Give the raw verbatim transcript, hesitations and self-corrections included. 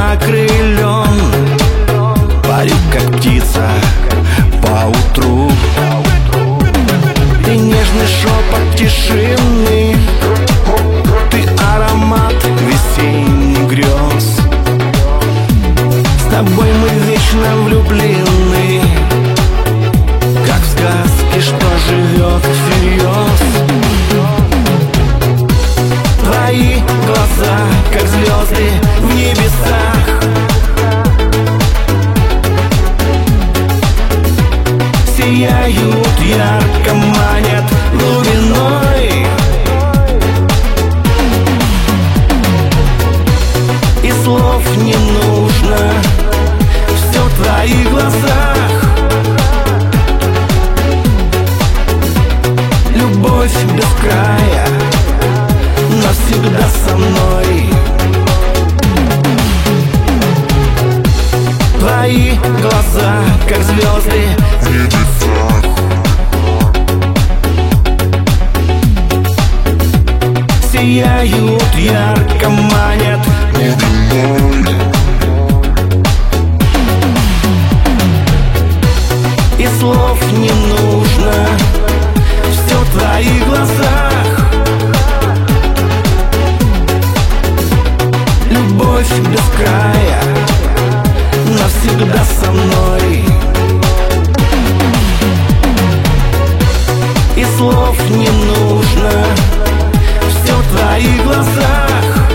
окрылен, парю как птица поутру. Ты нежный шепот тишины, ты аромат весенних грез. С тобой мы вечно влюблены, как в сказке, что живет всерьез. Твои глаза, как звезды в небесах, сияют ярко, манят глубиной. И слов не нужно, все в твоих глазах. Любовь без края, навсегда со мной. Твои глаза, как звезды в небесах, сияют ярко, манят глубиной. И слов не нужно, все в твоих глазах. Любовь без края, навсегда со мной. И слов не нужно, все в твоих глазах.